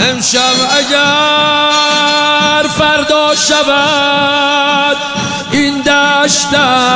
امشب اگر فردا شود این دشت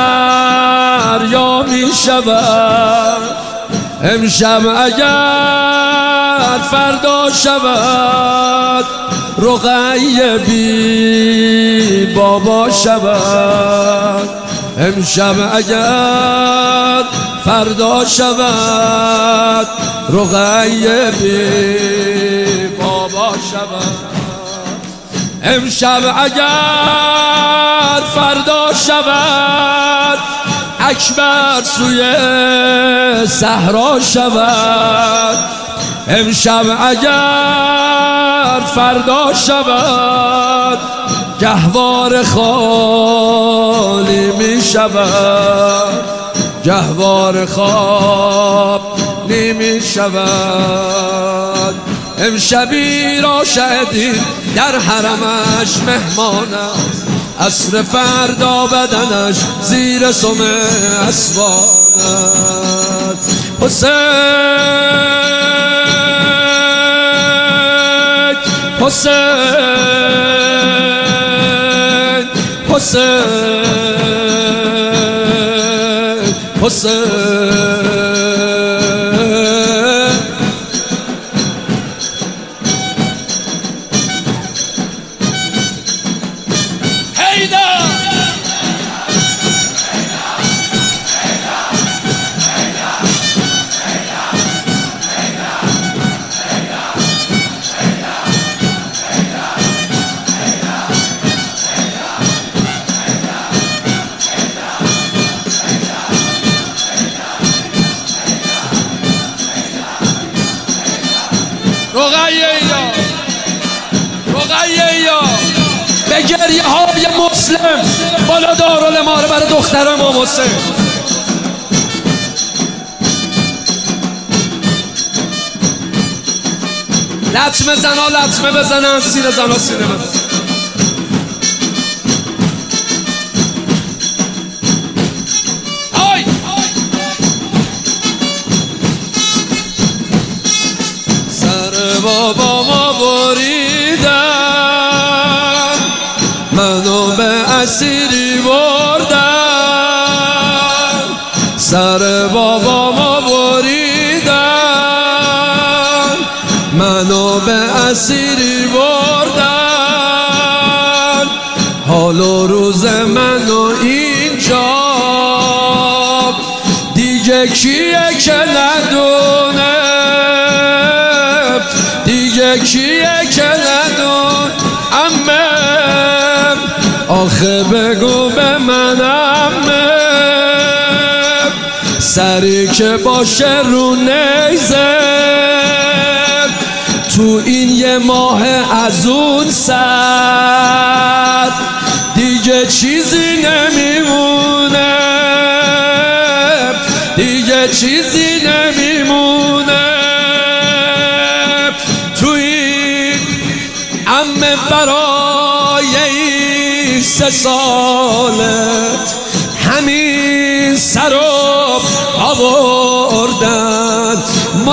دریا می شود. امشب اگر فردا شود رقیه بی بابا شود. امشب اگر فردا شود رقیه بی بابا شود. امشب اگر فردا شود اکبر سوی صحرا شود. امشب اگر فردا شود گهواره خالی می شود. گهواره خالی می شود. امشبی را شهدی در حرمش مهمان است، عصر فردا بدنش زیر سم اسوان است. حسین حسین حسین حسین رقیه یا به گریه های مسلم بالا دارالاماره برای دختر امام حسین. لطمه زنا لطمه بزنن، سینه زنا سینه بزنن. بابا ما بریدن منو به اسیری بردن. سر بابا ما بریدن منو به اسیری بردن. حال و روز منو اینجا دیگه کیه که ندونه، دیگه کیه که ندون. عمه آخه بگو به من عمه، سری که باشه رو نیزه تو این یه ماه از اون سر دیگه چیزی نمیمونه، دیگه چیزی نمیمونه. عمه برای این 3 ساله همین سر رو آوردن،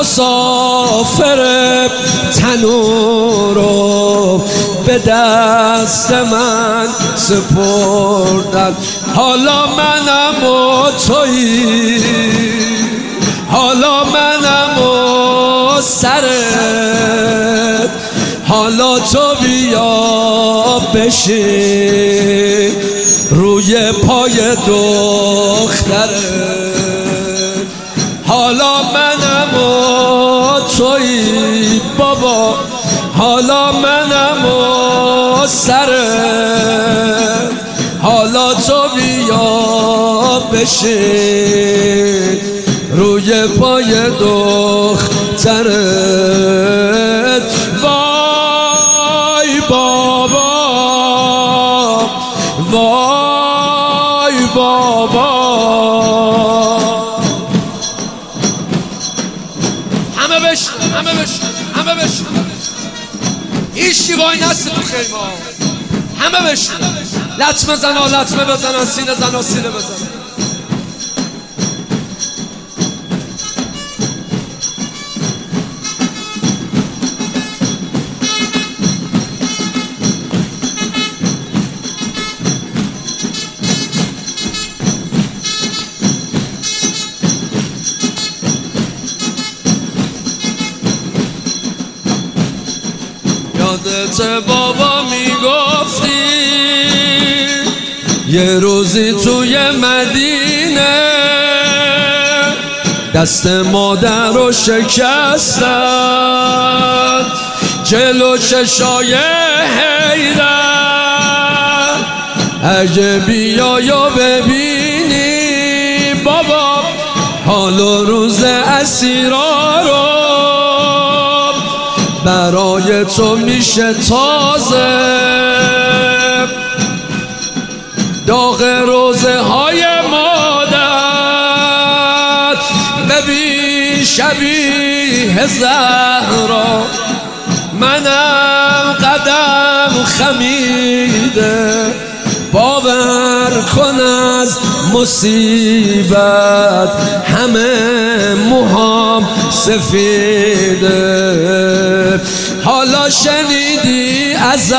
مسافر تنور رو به دست من سپردن. حالا منم و تویی، حالا منم و سرت، حالا تو بیا بشین روی پای دختره. حالا منم و تویی بابا، حالا منم و سرت، حالا تو بیا بشین روی پای دخترت. وای بابا، وای بابا. همه بشن، همه بشن، همه بشن. هیچی وای نسته تو خیمه. همه بشن، لطمه زنا لطمه بزنن، سینه زنا سینه بزنن. یادت بابا میگفتی یه روزی توی مدینه دست مادر رو شکستن جلو چشای حیدر اگه بیای و ببینی بابا حال و روز اسیرا رو برای تو میشه تازه داغ روزه های مادر ببین شبیه زهرا منم قدم خمیده باور کن از مصیبت همه موهام سفیده حالا شنیدی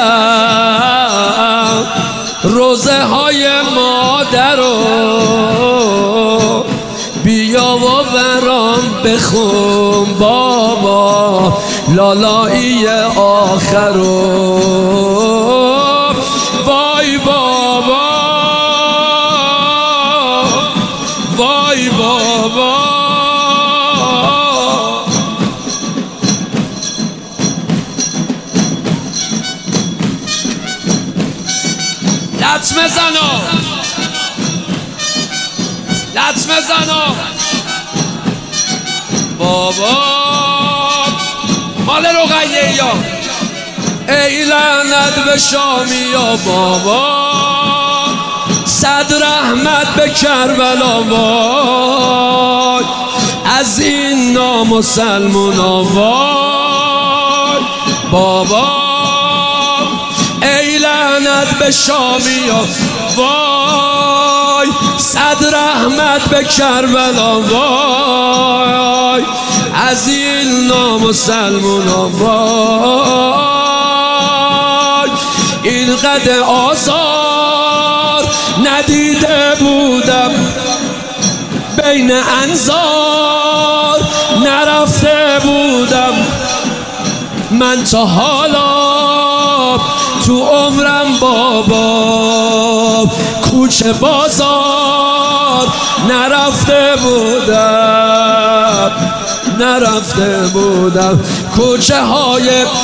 ازم روزه های مادر رو بیا و برام بخون بابا لالایی آخر رو وای بابا وای بابا لطمه زنا لطمه زنا بابا مال رقیه یا ای لعنت به شامیا بابا صد رحمت به کربلا وای از این نامسلمونا وای بابا ای لعنت به شامیا وای صد رحمت به کربلا وای از این نامسلمونا وای این قد آزار ندیده بودم بین انظار نرفته بودم من تا حالا تو عمرم بابا کوچه بازار نرفته بودم کوچه های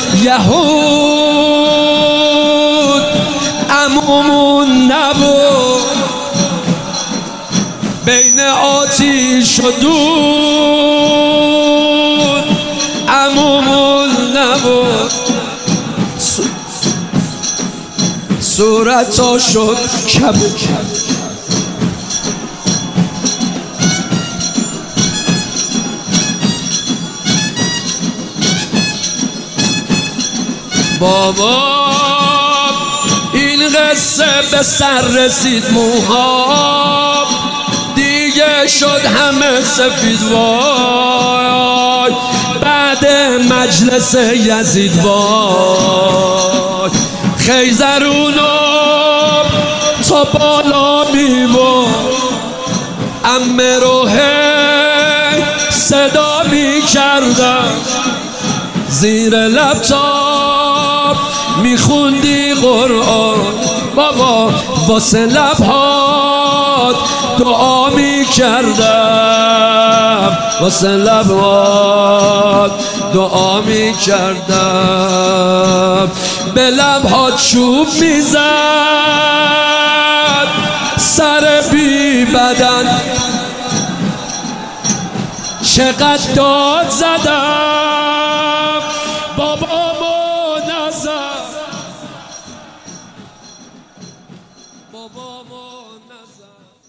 یهود عمومون نبود بین آتیش و دود عمومون نبود صورتا شد کبک بابا این قصه به سر رسید موها دیگه شد همه سفید وای بعد مجلس یزید وای خیزرونو تا بالا میبا امه رو صدا میکردم زیر لپتاپ میخوندی قرآن بابا واسه لبهات دعا میکردم واسه لبهات دعا میکردم به لبهات چوب میزد سر بی بدن چقدر داد زدم بابا نزد